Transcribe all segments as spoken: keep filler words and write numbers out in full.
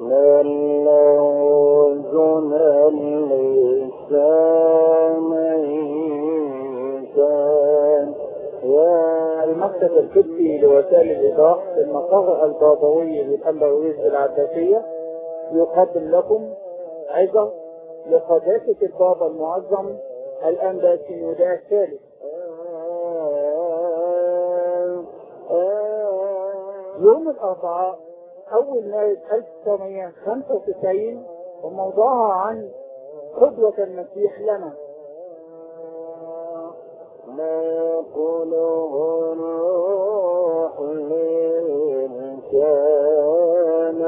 للوزن اللسان المكتب الكتبي لوسائل الإيضاح في المقر البابوي للأنبرويز العباسية يقدم لكم عظة لقداسة البابا المعظم الأنبا سينودا الثالث. يوم الأربعاء أول مارس ألف وتسعمائة وخمسة وتسعين وموضوعها عن قدوة المسيح لنا. ما يقوله الروح للإنسان.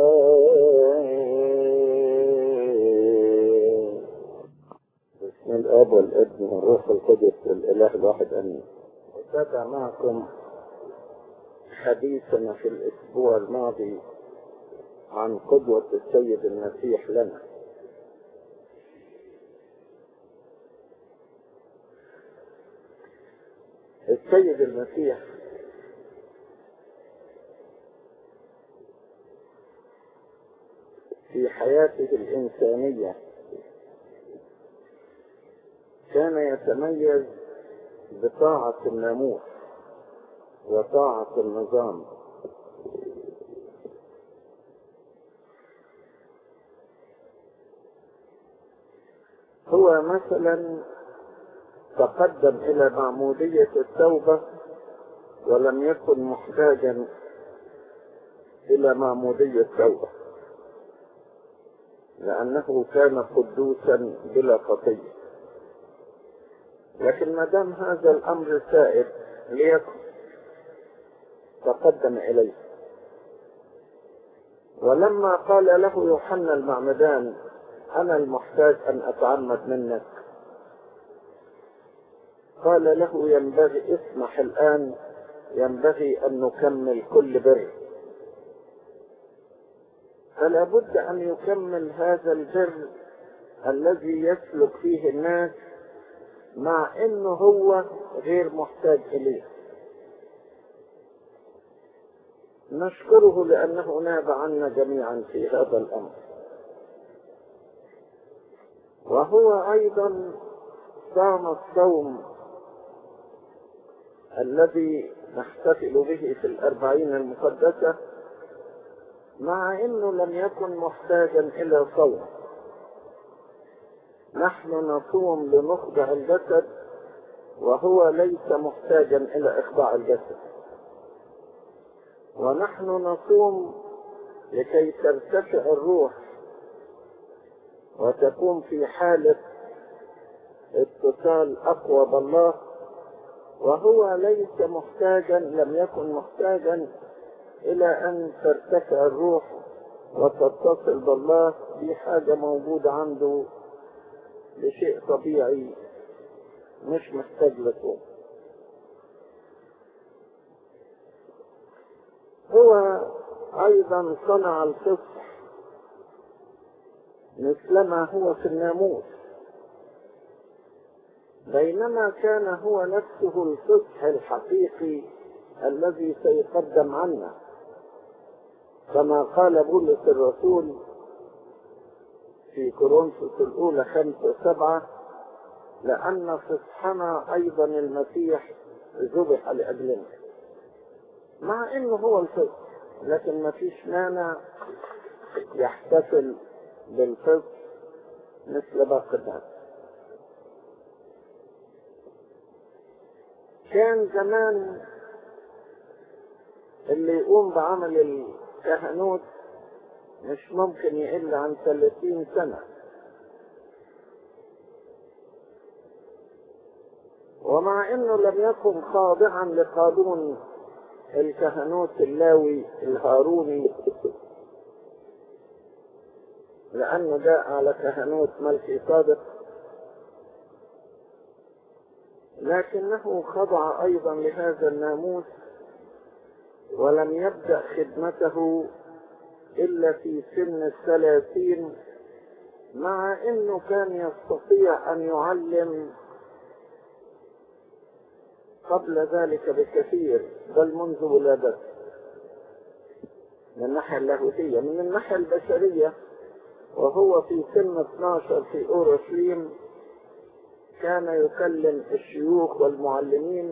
بسم الآب والابن والروح القدس الإله الواحد آمين. أتابع معكم حديثنا في الأسبوع الماضي عن قدوة السيد المسيح لنا. السيد المسيح في حياته الإنسانية كان يتميز بطاعة الناموس وطاعة النظام. هو مثلا تقدم إلى معمودية التوبة ولم يكن محتاجا إلى معمودية التوبة لأنه كان قدوسا بلا خطية. لكن ما دام هذا الأمر سائد ليكن تقدم إليه. ولما قال له يوحنا المعمدان أنا المحتاج أن أتعمد منك، قال له ينبغي اسمح الآن، ينبغي أن نكمل كل بر. فلا بد أن يكمل هذا البر الذي يسلك فيه الناس مع أنه هو غير محتاج إليه. نشكره لأنه ناب عنا جميعا في هذا الأمر. وهو أيضا صام الصوم الذي نحتفل به في الأربعين المقدسة مع أنه لم يكن محتاجا إلى صوم. نحن نصوم لنخضع الجسد وهو ليس محتاجا إلى إخضاع الجسد. ونحن نصوم لكي ترتفع الروح وتكون في حالة اتصال أقوى بالله، وهو ليس محتاجا لم يكن محتاجا إلى أن ترتفع الروح وتتصل بالله. دي حاجة موجودة عنده لشيء طبيعي مش محتاج لكم. هو أيضا صنع الفصح مثلما هو في الناموس، بينما كان هو نفسه الفصح الحقيقي الذي سيقدم عنا، كما قال بولس الرسول في كورنثوس الأولى خمسة سبعة لأن فصحنا أيضا المسيح ذبح لأجلنا. مع إنه هو الفصح لكن ما فيش مانع يحتفل بالفصح مثل باقي الناس. كان زمان اللي يقوم بعمل الكهنوت مش ممكن يقل عن ثلاثين سنة، ومع انه لم يكن خاضعا لقانون الكهنوت اللاوي الهاروني لانه جاء على كهنوت ملكي صادق، لكنه خضع ايضا لهذا الناموس ولم يبدأ خدمته إلا في سن الثلاثين، مع أنه كان يستطيع أن يعلم قبل ذلك بكثير بل منذ ولادته. من الناحية اللاهوتية. من الناحية البشرية، وهو في سن اثناشر في أورشليم كان يكلم الشيوخ والمعلمين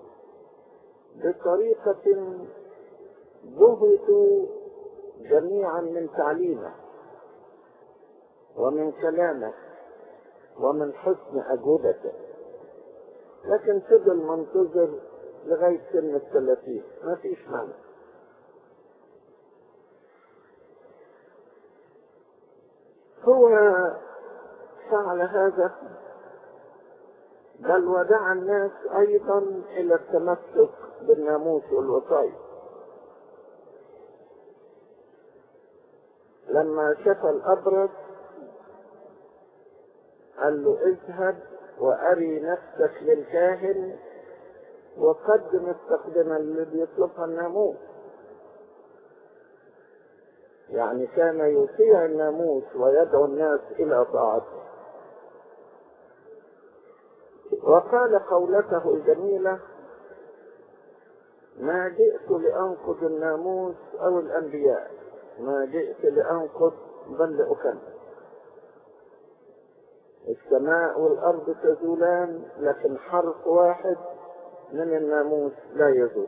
بطريقة بهتوا جميعا من تعليمه ومن كلامه ومن حسن أجوبته، لكن فضل منتظر لغاية سن الثلاثين، ما فيش معنى. هو فعل هذا، بل ودعا الناس أيضا إلى التمسك بالناموس والوصايا. لما شفى الأبرص قال له اذهب وأري نفسك للكاهن وقدم التقدمة اللي بيطلبها الناموس. يعني كان يطيع الناموس ويدعو الناس إلى طاعته. وقال قولته الجميلة: ما جئت لأنقض الناموس أو الأنبياء، ما جئت لأنقض بل لأكمل. السماء والأرض تزولان، لكن حرف واحد من الناموس لا يزول.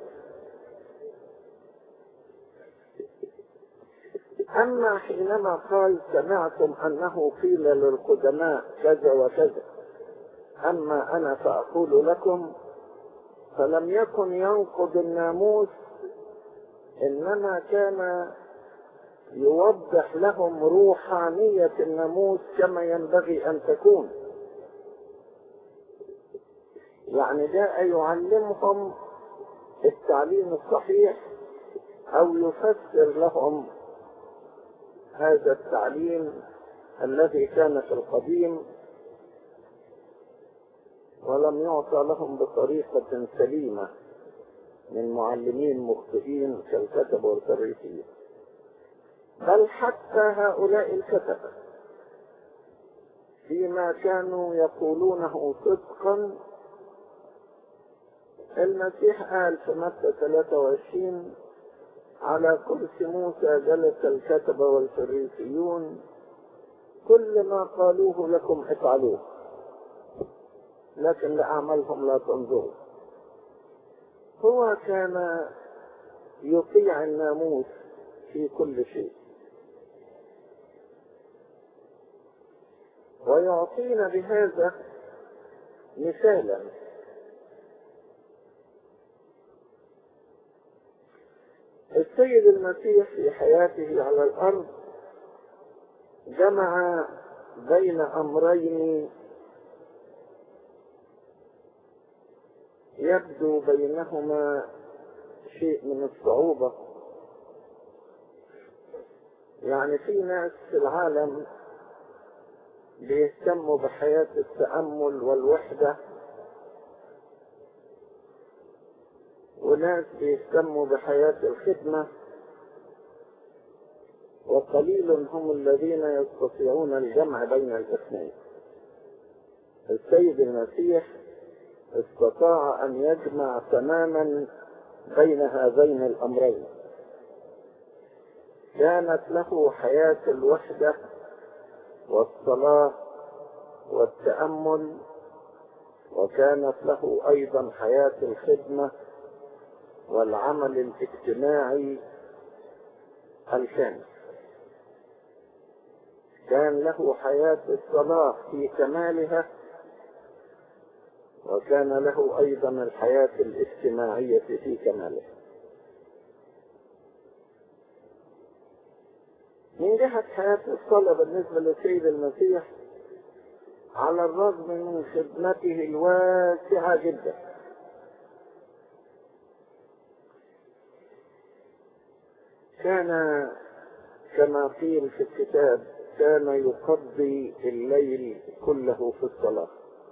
أما حينما قال: سمعتم أنه قيل للقدماء كذا وكذا، أما أنا فأقول لكم، فلم يكن ينقض الناموس، إنما كان يوضح لهم روحانية الناموس كما ينبغي أن تكون. يعني جاء يعلمهم التعليم الصحيح أو يفسر لهم هذا التعليم الذي كان في القديم، ولم يعطى لهم بطريقة سليمة من معلمين مخطئين كالكتبة والفريسيين. بل حتى هؤلاء الكتبة فيما كانوا يقولونه صدقا، المسيح قال في متى ثلاثة وعشرين: على كرسي موسى جلس الكتبة والفريسيون، كل ما قالوه لكم افعلوه، لكن لأعمالهم لا تنظروا. هو كان يطيع الناموس في كل شيء. ويعطينا بهذا مثالا. السيد المسيح في حياته على الأرض جمع بين أمرين يبدو بينهما شيء من الصعوبة. يعني في ناس في العالم بيهتموا بحياة التأمل والوحدة، وناس بيهتموا بحياة الخدمة، وقليل هم الذين يستطيعون الجمع بين الاثنين. السيد المسيح استطاع أن يجمع تماما بين هذين الأمرين. كانت له حياة الوحدة والصلاة والتأمل، وكانت له أيضا حياة الخدمة والعمل الاجتماعي الكامل. كان له حياة الصلاة في كمالها، وكان له أيضا الحياة الاجتماعية في كمالها. من جهة حياة الصلاة بالنسبة للسيد المسيح، على الرغم من خدمته الواسعة جدا، كان كما قيل في الكتاب كان يقضي الليل كله في الصلاة.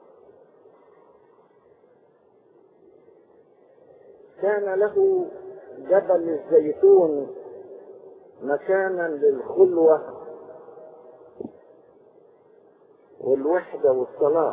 كان له جبل الزيتون مكانا للخلوة والوحدة والصلاة.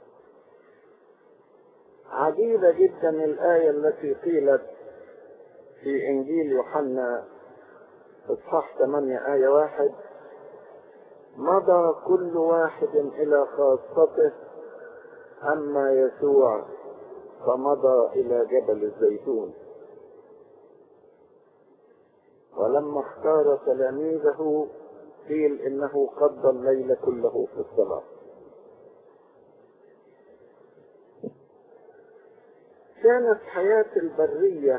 عجيبة جدا الآية التي قيلت: في إنجيل يوحنا إصحاح ثمانية آية واحد: مضى كل واحد إلى خاصته، أما يسوع فمضى إلى جبل الزيتون. ولما اختار تلاميذه قيل إنه قضى الليل كله في الصلاة. كانت حياة البرية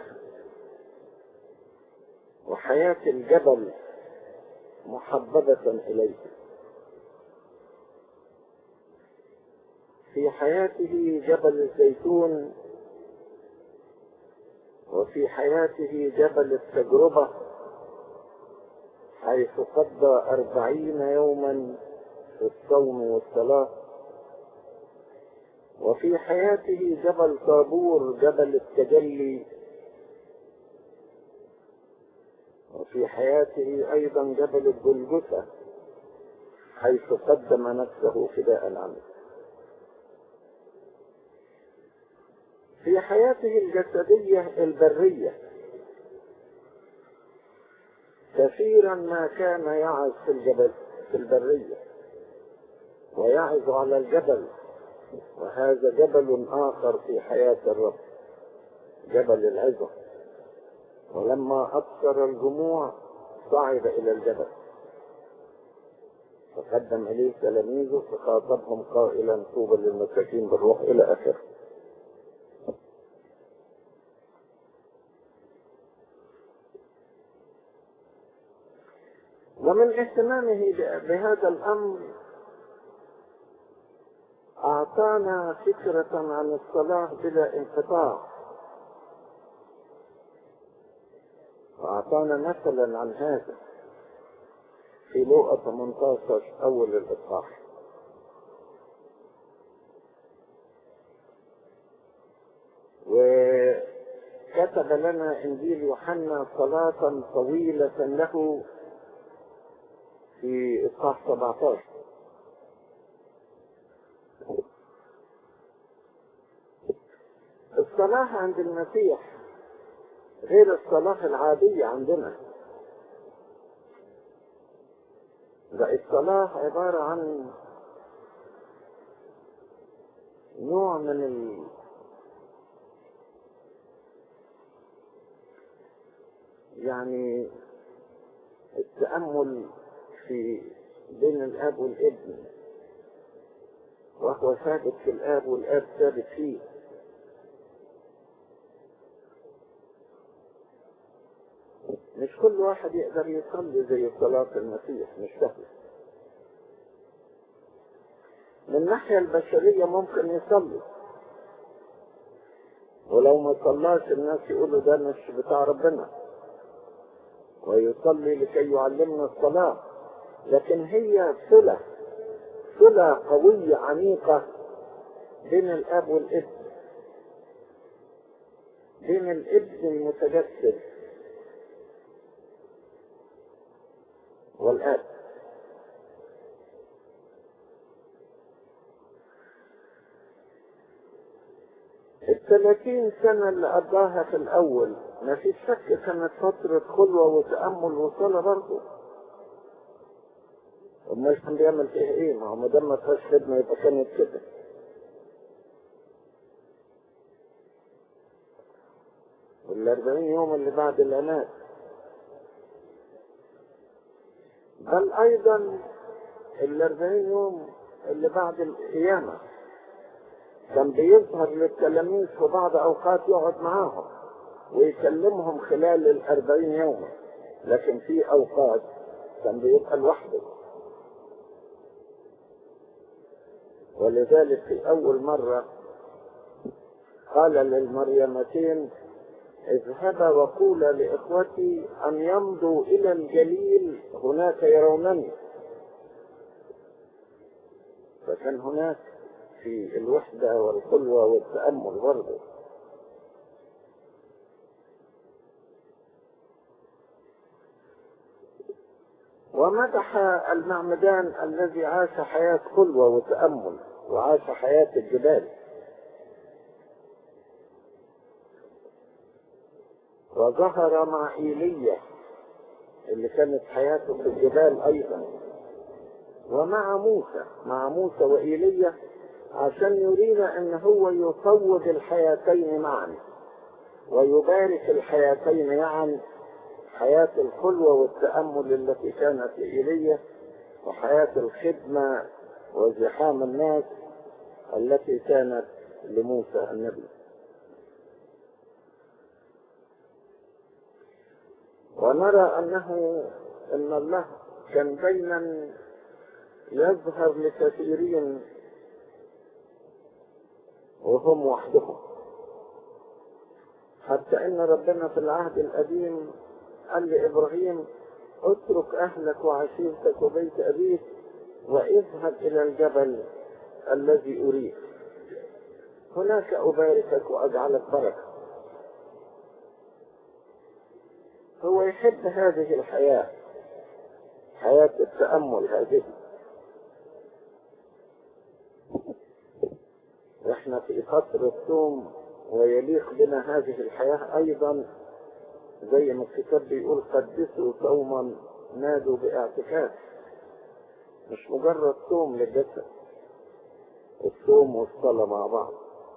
وحياة الجبل محببة إليه. في حياته جبل الزيتون، وفي حياته جبل التجربة، حيث قضى أربعين يوما في الصوم والصلاة. وفي حياته جبل طابور، جبل التجلي. وفي حياته أيضا جبل الجلجثة، حيث قدم نفسه فداء عنه. في حياته الجسدية البرية كثيرا ما كان يعظ في الجبل في البرية، ويعظ على الجبل، وهذا جبل آخر في حياة الرب، جبل العظة. ولما أبصر الجموع صعد إلى الجبل، فقدم إليه تلاميذه فخاطبهم قائلا: طوبى للمساكين بالروح، إلى آخره. ومن اهتمامه بهذا الأمر أعطانا فكرة عن الصلاة بلا انقطاع، وأعطانا مثلا عن هذا في لوقا ثمانية عشر أول الإصحاح. وكتب لنا إنجيل يوحنا صلاة طويلة له في إصحاح سبعة عشر. الصلاة عند المسيح غير الصلاة العادية عندنا. ده الصلاة عبارة عن نوع من ال... يعني التأمل في بين الآب والابن، وهو ثابت في الآب والآب ثابت فيه. مش كل واحد يقدر يصلي زي صلاة المسيح، مش سهل. من الناحية البشرية ممكن يصلي، ولو ما صلاش الناس يقولوا ده مش بتاع ربنا، ويصلي لكي يعلمنا الصلاة. لكن هي صلة صلة قوية عميقة بين الآب والابن، بين الابن المتجسد والآب. الثلاثين سنة اللي قضاها في الأول ما فيش شك كانت فترة خلوة وتأمل وصلاة برضه. وماش كان بيعمل فيها ايه؟ ما هو ما دام ما فيهاش خدمة يبقى كانت كده. والأربعين يوم اللي بعد العناد، بل أيضا الأربعين يوم اللي بعد القيامة كان بيظهر للتلاميذ في بعض أوقات يقعد معاهم ويكلمهم خلال الأربعين يوم، لكن في أوقات كان بيبقى لوحده. ولذلك في أول مرة قال للمريمتين: اذهبا وقولا لإخوتي أن يمضوا إلى الجليل، هناك يرونني. فكان هناك في الوحدة والخلوة والتأمل برضه. ومدح المعمدان الذي عاش حياة خلوة وتأمل وعاش حياة الجبال، وظهر مع إيليا اللي كانت حياته في الجبال أيضا، ومع موسى مع موسى وإيليا، عشان يرينا ان هو يصوب الحياتين معا ويبارك الحياتين معا، حياة الخلوة والتأمل التي كانت لإيليا، وحياة الخدمة وزحام الناس التي كانت لموسى النبي. ونرى أنه أن الله كان دايما يظهر لكثيرين وهم وحدهم، حتى ان ربنا في العهد القديم قال لابراهيم اترك اهلك وعشيرتك وبيت ابيك واذهب الى الجبل الذي اريك، هناك اباركك واجعلك بركه. هو يحب هذه الحياه، حياه التامل هذه. واحنا في فترة صوم ويليق بنا هذه الحياة ايضا، زي ما الكتاب بيقول قدسوا صوما نادوا باعتكاف، مش مجرد صوم للجسد، الصوم والصلاة مع بعض.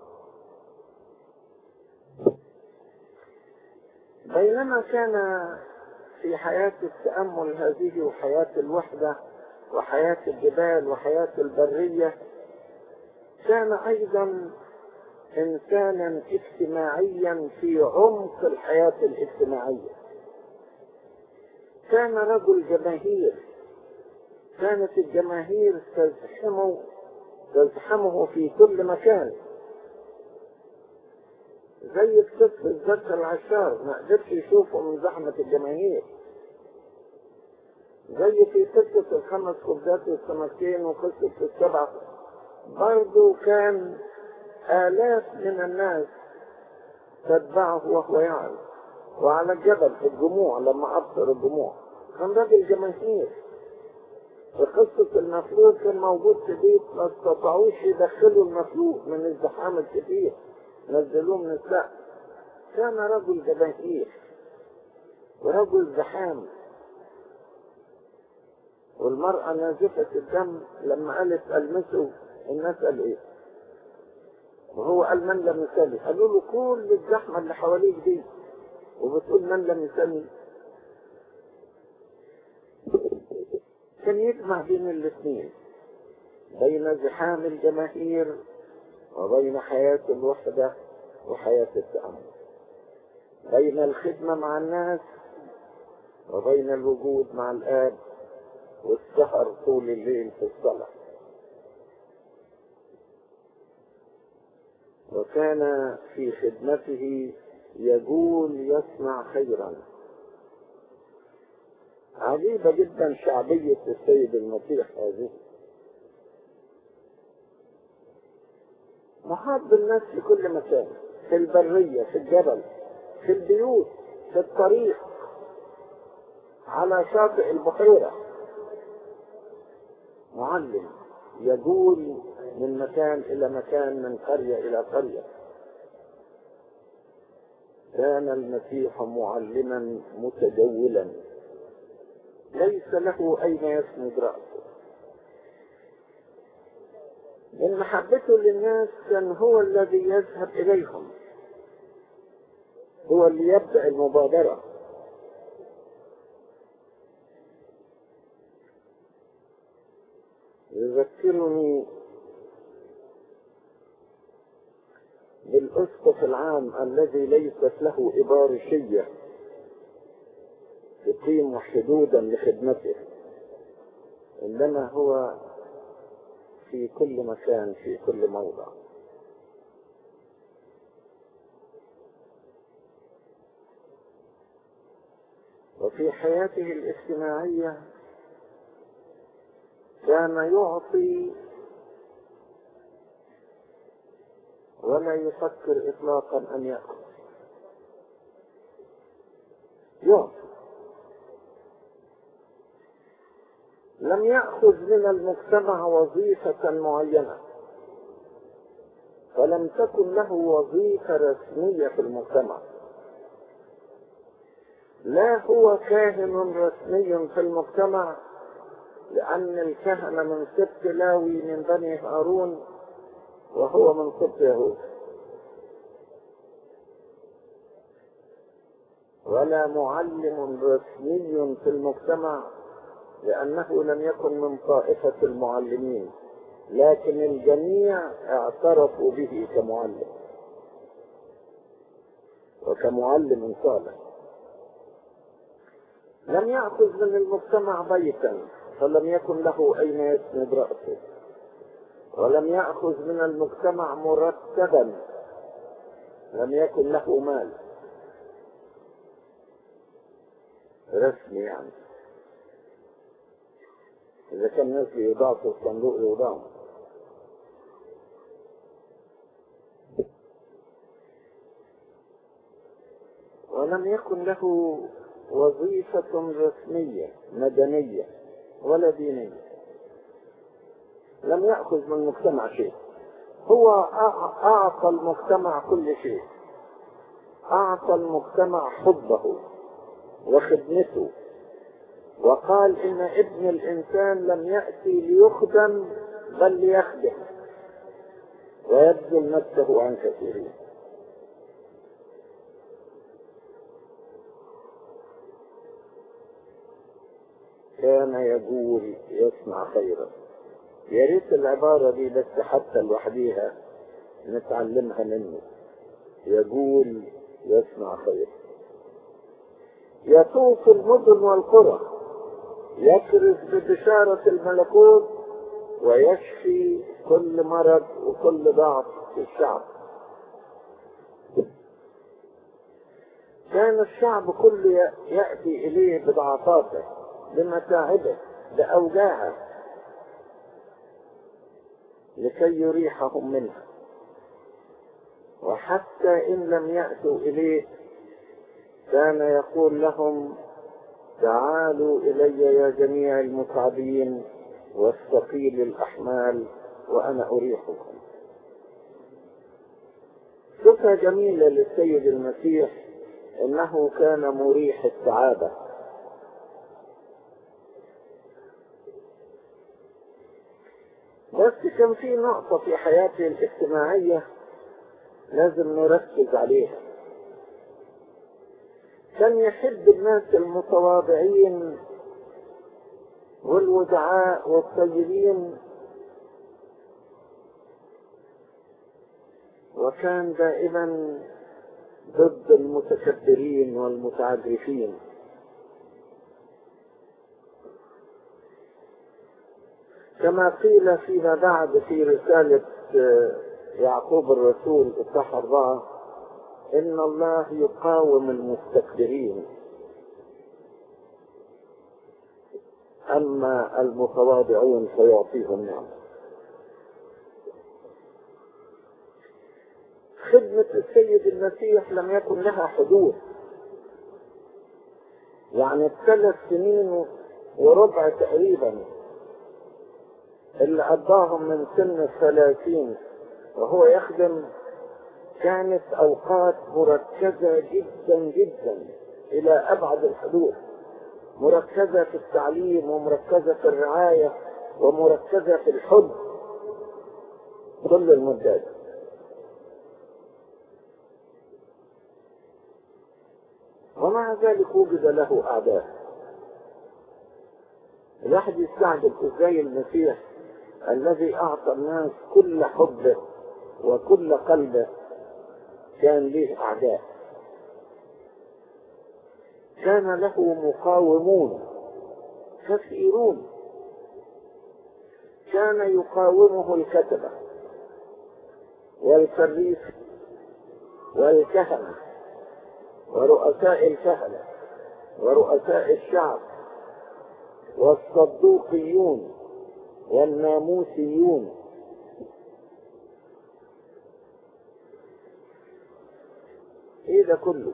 بينما كان في حياة التأمل هذه وحياة الوحدة وحياة الجبال وحياة البرية، كان ايضا انسانا اجتماعيا في عمق الحياة الاجتماعية. كان رجل جماهير، كانت الجماهير تزحمه تزحمه في كل مكان، زي الطفل الذكر العشار ما قدرش يشوفه من زحمة الجماهير، زي في قصة الخمس خبزات والسمكتين وقصة السبع، برضو كان آلاف من الناس تتبعه وهو يعرف، وعلى الجبل في الجموع لما أبصر الجموع كان راجل جماهير. في قصة المفلوج كان موجود في بيت ما استطاعوش يدخلوا المفلوج من الزحام الكثير، نزلوه من السقف. كان رجل جماهير ورجل زحام. والمرأة نازفة الدم لما قالت ألمسه، الناس قال ايه؟ وهو قال من لم يسلم. قالوا له كل الزحمة اللي حواليك دي وبتقول من لم يسلم. كان يجمع بين الاثنين، بين زحام الجماهير وبين حياة الوحدة وحياة التأمل، بين الخدمة مع الناس وبين الوجود مع الآب والسهر طول الليل في الصلاة. وكان في خدمته يقول يصنع خيرا. عجيبة جدا شعبية السيد المسيح هذه، محاط بالناس في كل مكان، في البرية، في الجبل، في البيوت، في الطريق، على شاطئ البحيرة. معلم يقول من مكان إلى مكان، من قرية إلى قرية. كان المسيح معلما متجولا، ليس له أين يسند رأسه. من محبته للناس كان هو الذي يذهب إليهم، هو اللي يبدأ المبادرة. يذكرني بالأسقف العام الذي ليست له إبارشية تقيم حدودا لخدمته، إنما هو في كل مكان، في كل موضع. وفي حياته الاجتماعية كان يعطي ولا يفكر إطلاقا أن يأخذ. يعطي، لم يأخذ من المجتمع وظيفة معينة، فلم تكن له وظيفة رسمية في المجتمع، لا هو كاهن رسمي في المجتمع، لأن الكهنة من سبط لاوي من بني هارون وهو من سبط يهود، ولا معلم رسمي في المجتمع لأنه لم يكن من طائفة المعلمين، لكن الجميع اعترفوا به كمعلم وكمعلم صالح. لم يأخذ من المجتمع بيتا فلم يكن له أين يسند رأسه، ولم يأخذ من المجتمع مرتبا لم يكن له مال رسمي، يعني إذا كان الناس يوضع في الصندوق يوضع. ولم يكن له وظيفة رسمية مدنية ولا دينية، لم يأخذ من المجتمع شيء، هو أعطى المجتمع كل شيء، أعطى المجتمع حبه وخدمته، وقال إن ابن الإنسان لم يأتي ليخدم بل ليخدم ويبذل نفسه عن كثيرين. كان يقول يصنع خيرا. يا ريت العبارة دي بس حتى لوحديها نتعلمها منه. يقول يصنع خيرا. يطوف المدن والقرى يكرز ببشارة الملكوت ويشفي كل مرض وكل ضعف في الشعب. كان الشعب كله يأتي إليه بضعفاته بمتاعبه بأوجاعه لكي يريحهم منها، وحتى إن لم يأتوا إليه كان يقول لهم تعالوا إلي يا جميع المتعبين والثقيل الأحمال وأنا أريحكم. صفة جميلة للسيد المسيح إنه كان مريح السعادة. بس كان في نقطة في حياته الاجتماعية لازم نركز عليها. كان يحب الناس المتواضعين والودعاء والطيبين، وكان دائما ضد المتكبرين والمتعجرفين. كما قيل فيما بعد في رسالة يعقوب الرسول اصحاح أربعة إن الله يقاوم المستكبرين أما المتواضعون فيعطيهم نعمة. خدمة السيد المسيح لم يكن لها حدود، يعني الثلاث سنين وربع تقريبا اللي قضاهم من سن الثلاثين وهو يخدم كانت أوقات مركزة جدا جدا إلى أبعد الحدود، مركزة في التعليم ومركزة في الرعاية ومركزة في الحب كل المدة. ومع ذلك وجد له أعداء. الواحد يستعجب ازاي المسيح الذي أعطى الناس كل حبه وكل قلبه كان له أعداء. كان له مقاومون كثيرون. كان يقاومه الكتبة والفريسة والكهنة ورؤساء الكهنة ورؤساء الشعب والصدوقيون والناموسيون. ايه ده كله؟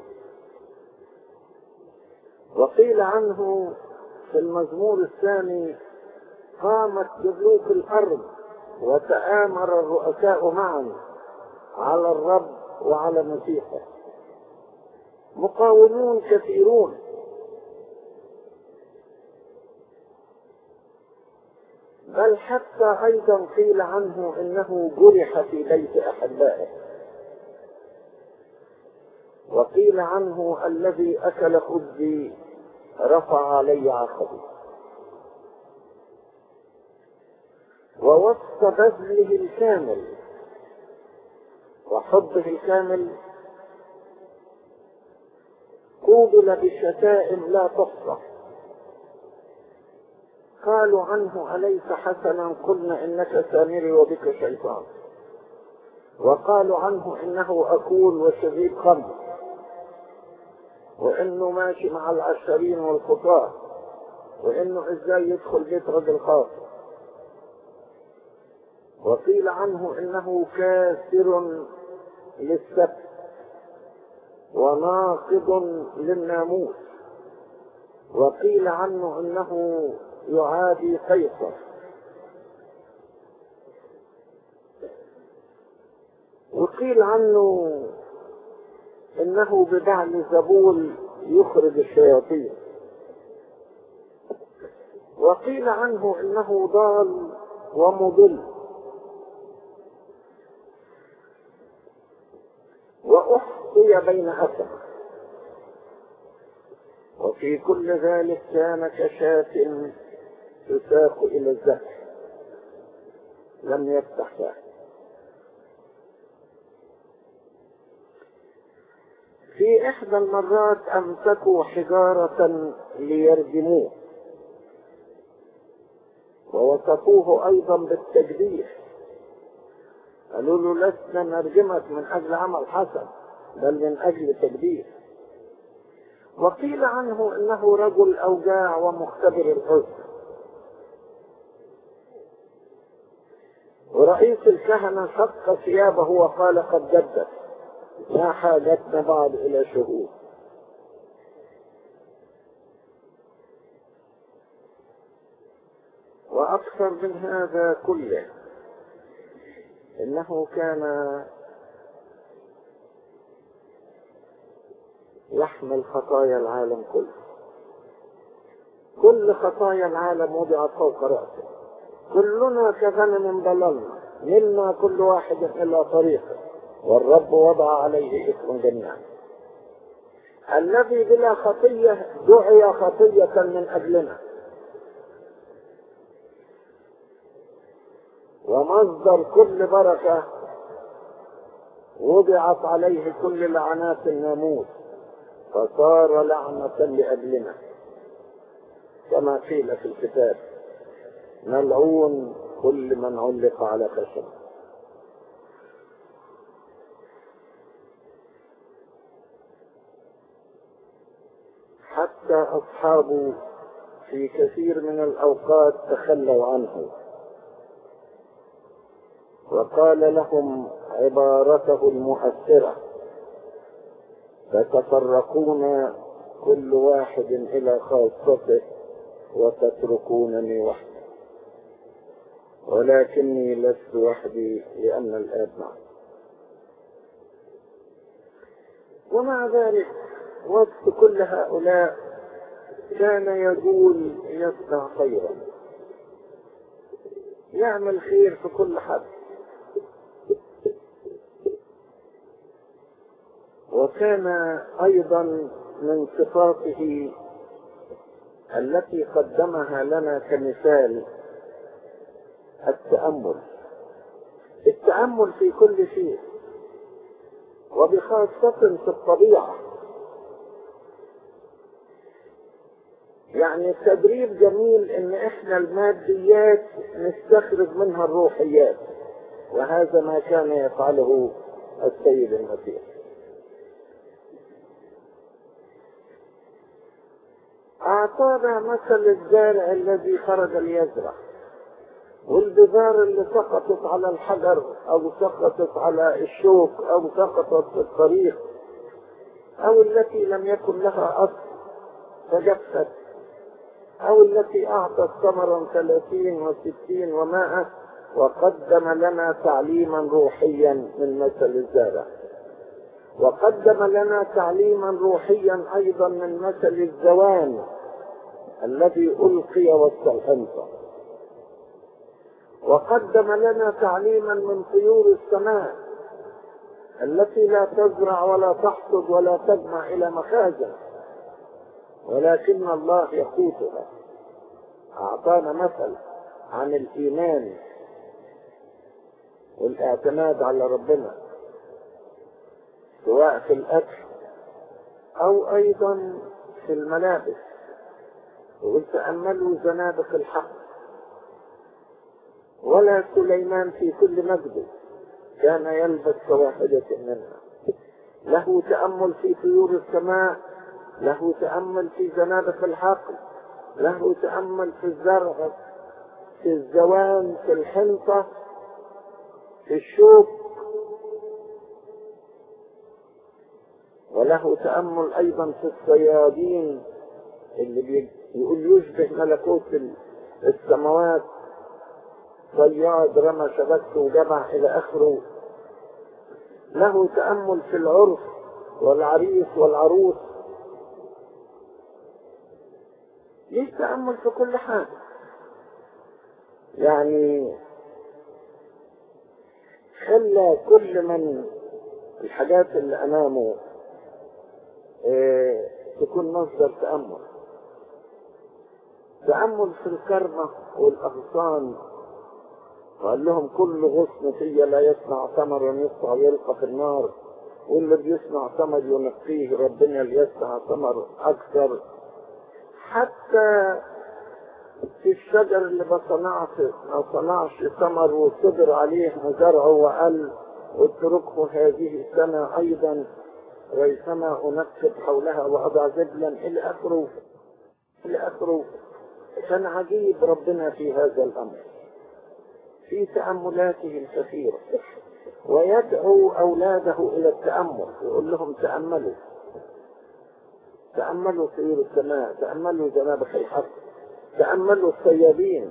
وقيل عنه في المزمور الثاني قامت جذوق الارض وتآمر الرؤساء معا على الرب وعلى مسيحه. مقاومون كثيرون بل حتى أيضا قيل عنه إنه جرح في بيت أحبائه، وقيل عنه الذي أكل خبزي رفع علي عقبي. ووسط بذله الكامل وحبه الكامل قوبل بشتائم لا تحصى. قالوا عنه أليس حسنا قلنا إنك سامري وبك شيطان، وقالوا عنه إنه أكول وشريب خمر، وإنه ماشي مع العشرين والخطاة، وإنه إزاي يدخل بيت رجل خاص. وقيل عنه إنه كاسر للسبت وناقض للناموس، وقيل عنه إنه يعادي قيصر، وقيل عنه إنه ببعل زبول يخرج الشياطين، وقيل عنه إنه ضال ومضل، وأحصي بين أسد. وفي كل ذلك كان كشاة تساق إلى الذبح لم يفتح فاه. في إحدى المرات أمسكوا حجارة ليرجموه، ووصفوه أيضا بالتجديف، قالوا له لسنا نرجمك من أجل عمل حسن بل من أجل تجديف. وقيل عنه إنه رجل أوجاع ومختبر الحزن. ورئيس الكهنة شق ثيابه وقال قد جدت، لا حاجتنا بعد إلى شهود. وأكثر من هذا كله إنه كان يحمل خطايا العالم كله. كل خطايا العالم وضعت فوق رأسه. كلنا كغنم ضللنا، منا كل واحد إلى طريقه، والرب وضع عليه اسم جميعا. الذي بلا خطية دعي خطية من أجلنا، ومصدر كل بركة وضعت عليه كل لعنات الناموس، فصار لعنة لأجلنا، كما قيل في الكتاب ملعون كل من علق على خشب. حتى أصحابه في كثير من الأوقات تخلوا عنه، وقال لهم عبارته المؤثرة: فتفرقون كل واحد إلى خاصته وتتركونني وحدي، ولكني لست وحدي لأن الآب معي. ومع ذلك وسط كل هؤلاء كان يقول يصنع خيرا، يعمل خير في كل حد. وكان أيضا من صفاته التي قدمها لنا كمثال التأمل. التأمل في كل شيء، وبخاصة في الطبيعة. يعني تدريب جميل ان احنا الماديات نستخرج منها الروحيات، وهذا ما كان يفعله السيد المسيح. اعطانا مثل الزارع الذي خرج ليزرع، والبذار اللي سقطت على الحجر او سقطت على الشوك او سقطت في الطريق، او التي لم يكن لها اصل فجفت، او التي اعطت ثمرا ثلاثين وستين ومائة. وقدم لنا تعليما روحيا من مثل الزارع، وقدم لنا تعليما روحيا ايضا من مثل الزوان الذي القي وسط الحنطة. وقدم لنا تعليما من طيور السماء التي لا تزرع ولا تحصد ولا تجمع إلى مخازن، ولكن الله يقوتها. أعطانا مثل عن الإيمان والاعتماد على ربنا، سواء في الأكل أو أيضا في الملابس. وتأملوا زنادق الحق. ولا سليمان في كل مجده كان يلبس كواحدة منها. له تأمل في طيور السماء، له تأمل في زنادق الحقل، له تأمل في الزرع، في الزوان، في الحنطة، في الشوك، وله تأمل أيضا في الصيادين اللي بيقول يشبه ملكوت السماوات، صياد رمى شبكته وجمع إلى آخره. له تأمل في العرس والعريس والعروس. ليه تأمل في كل حاجة. يعني خلى كل من الحاجات اللي أمامه اه تكون مصدر تأمل. تأمل في الكرمة والأغصان، وقال لهم كل غصن فيا لا يصنع ثمر يصنع يلقى في النار، واللي بيصنع ثمر ينقيه ربنا ليصنع ثمر أكثر. حتى في الشجر اللي ما صنعش ما صنعش ثمر وصبر عليه مزرعه وقال اتركه هذه السنة أيضا ريثما أنقب حولها وأضع زبلا إلى آخره إلى آخره. كان عجيب ربنا في هذا الأمر في تأملاته الكثيرة، ويدعو أولاده إلى التأمل، يقول لهم تأملوا تأملوا طيور السماء، تأملوا زنادق الحق، تأملوا الصيادين،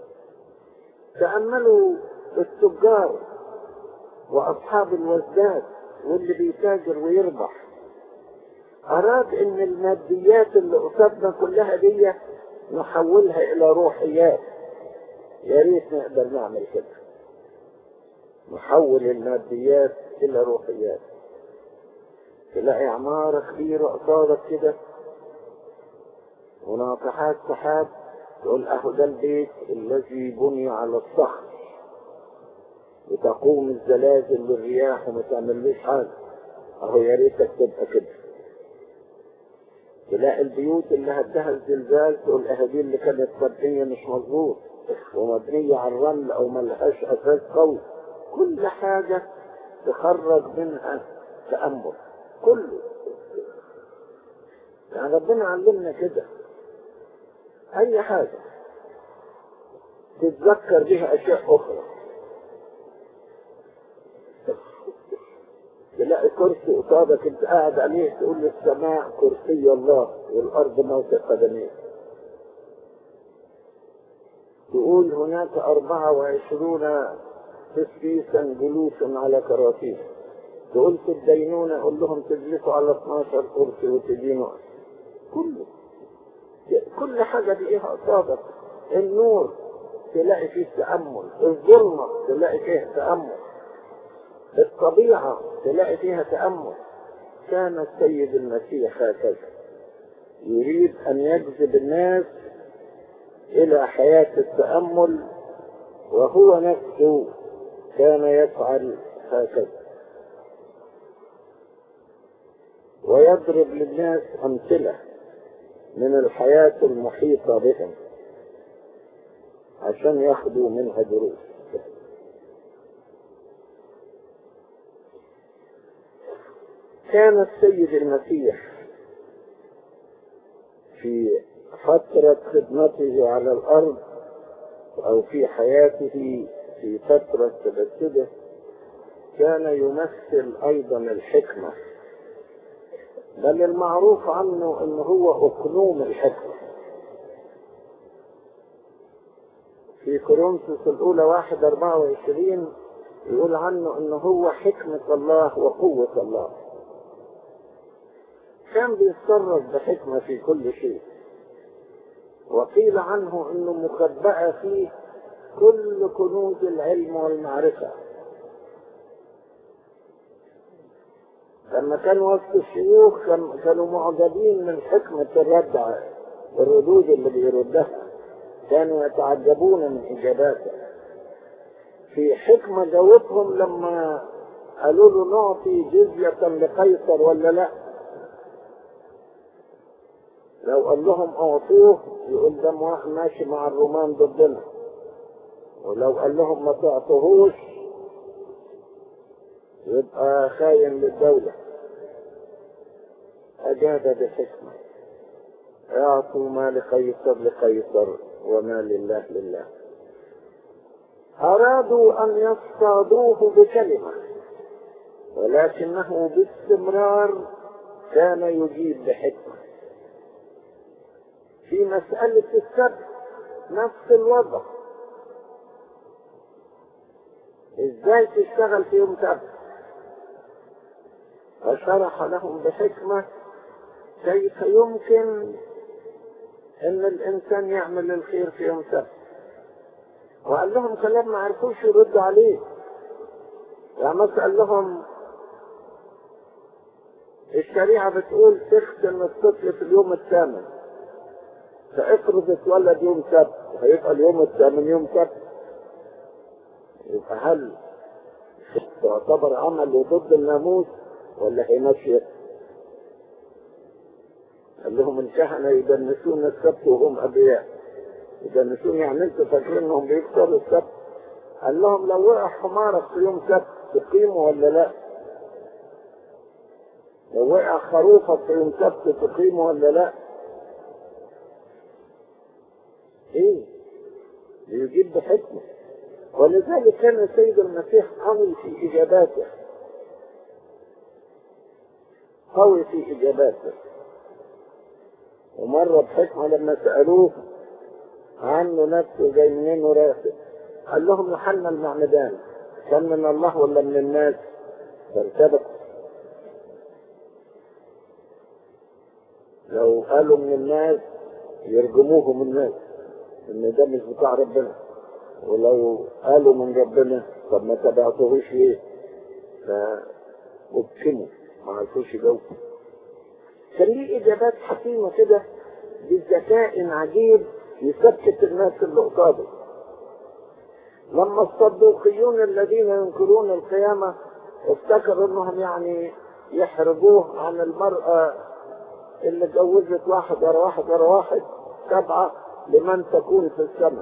تأملوا التجار وأصحاب الوزنات واللي بيتاجر ويربح. أراد إن الماديات اللي قصدنا كلها دي نحولها إلى روحيات. يا ريت نقدر نعمل كده، نحول الماديات إلى روحيات. تلاقي عمارة كبيرة قصادك كده وناطحات سحاب، تقول أهو ده البيت الذي بني على الصخر، وتقوم الزلازل والرياح وما تعملوش حاجة. أهو يا ريتك تبقى كده. تلاقي البيوت اللي هدها الزلزال تقول أهدي اللي كانت مبنية مش مظبوط ومبنية على الرمل أو ملهاش أساس قوي. كل حاجة تخرج منها تأمل كله. يعني ربنا علمنا كده، أي حاجة تتذكر بها أشياء أخرى. تلاقي كرسي قصادك انت قاعد عليه تقول السماء كرسي الله والأرض موطئ قدميه. تقول هناك أربعة وعشرون تسبيسا جلوس على كراسي. تقول في الدينونة أقول لهم تجلسوا على اثناشر كرسي وتدينوا. كله كل حاجة بإيها قصادك. النور تلاقي فيه تأمل، الظلمة تلاقي فيها تأمل، الطبيعة تلاقي فيها تأمل. كان السيد المسيح هكذا يريد أن يجذب الناس إلى حياة التأمل، وهو نفسه كان يفعل هكذا، ويضرب للناس أمثلة من الحياة المحيطة بهم عشان ياخدوا منها دروس. كان السيد المسيح في فترة خدمته على الأرض أو في حياته في فترة تبسده كان يمثل أيضا الحكمة، بل المعروف عنه أنه هو أقنوم الحكمة. في كورنثوس الأولى واحد أربعة وعشرين يقول عنه أنه هو حكمة الله وقوة الله. كان بيتصرف بحكمة في كل شيء، وقيل عنه أنه مخبأة فيه كل كنوز العلم والمعرفة. لما كان وسط الشيوخ كانوا معجبين من حكمة الرد، الردود اللي بيردها، كانوا يتعجبون من إجاباته. في حكمة جاوبهم لما قالوا له نعطي جزية لقيصر ولا لا. لو قال لهم اعطوه يقول ده ماشي مع الرومان ضدنا، ولو قال لهم ما تعطوهوش يبقى خاين للدولة. أجاب بحكمة: اعطوا ما لقيصر لقيصر وما لله لله. أرادوا أن يصطادوه بكلمة، ولكنه باستمرار كان يجيب بحكمة. في مسألة السبت نفس الوضع، ازاي تشتغل في يوم سبت؟ فشرح لهم بحكمة كيف يمكن ان الانسان يعمل الخير في يوم سبت، وقال لهم كلام ما عرفوش يردوا عليه. يعني مثلا قال لهم الشريعة بتقول تختم الطفل في اليوم الثامن، فافرض اتولد يوم سبت وهيبقى اليوم الثامن يوم سبت، يبقى هل تعتبر عمل ضد الناموس ولا هي ماشية؟ قال لهم الكهنة يدنسون السبت وهم أبرياء. يدنسون يعني انتوا فاكرين انهم بيكسروا السبت؟ قال لهم لو وقع حمارك في يوم سبت تقيمه ولا لا؟ لو وقع خروفك في يوم سبت تقيمه ولا لا؟ ايه؟ يجيب بحكمة. ولذلك كان السيد المسيح قوي في إجاباته، قوي في إجاباته. ومرة بحكمة لما سألوه عنه نفسه جاي منين وراسه، قال لهم يوحنا المعمدان كان من الله ولا من الناس؟ فارتبك. لو قالوا من الناس يرجموه من الناس ان ده مش بتاع ربنا، ولو قالوا من ربنا طب ما تبعتوهوش ليه؟ فابكموا ما عرفوش يجاوبوا. كان ليه اجابات حكيمه كده بذكاء عجيب يسكت الناس اللي قصاده. لما الصدوقيون الذين ينكرون القيامه افتكروا انهم يعني يحرجوه عن المراه اللي اتجوزت واحد ورا واحد ورا واحد سبعه لمن تكون في السماء،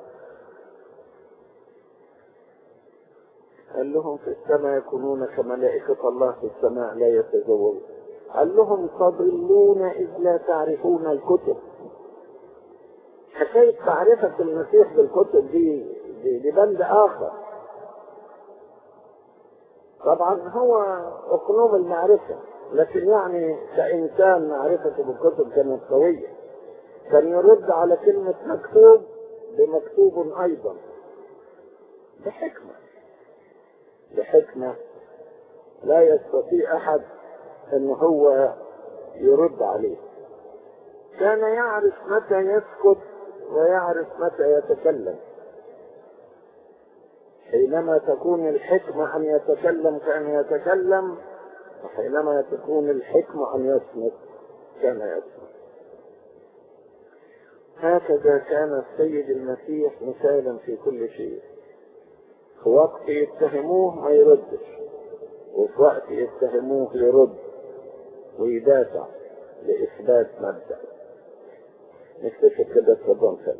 قال لهم في السماء يكونون كملائكة الله في السماء لا يتزوجون. قال لهم تضلون إذ لا تعرفون الكتب. حكاية معرفة المسيح بالكتب دي دي, دي بند آخر. طبعا هو أقنوم المعرفة، لكن يعني كإنسان معرفته بالكتب كانت قوية، كان يرد على كلمة مكتوب بمكتوب أيضا بحكمة، بحكمة لا يستطيع أحد أن هو يرد عليه. كان يعرف متى يسكت ويعرف متى يتكلم. حينما تكون الحكمة أن يتكلم كان يتكلم، وحينما تكون الحكمة أن يصمت كان يصمت. هكذا كان السيد المسيح مثالا في كل شيء. في وقت يتهموه ما يردش، وفي وقت يتهموه يرد ويدافع لإثبات مبدأ. نكتشف كده. تفضل.